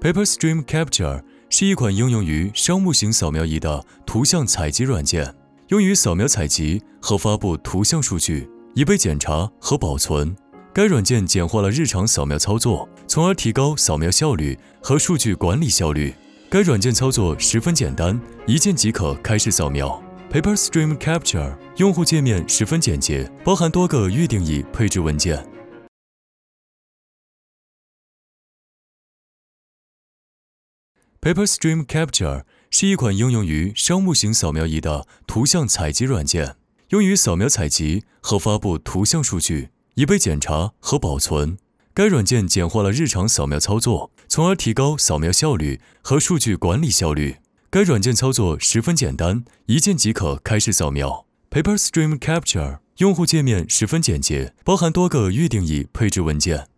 PaperStream Capture 是一款应用于商务型扫描仪的图像采集软件，用于扫描采集和发布图像数据，以被检查和保存。该软件简化了日常扫描操作，从而提高扫描效率和数据管理效率。该软件操作十分简单，一键即可开始扫描。PaperStream Capture 用户界面十分简洁，包含多个预定已配置文件。PaperStream Capture 是一款应用于商务型扫描仪的图像采集软件，用于扫描采集和发布图像数据，以被检查和保存。该软件简化了日常扫描操作，从而提高扫描效率和数据管理效率。该软件操作十分简单，一键即可开始扫描。PaperStream Capture 用户界面十分简洁，包含多个预定已配置文件。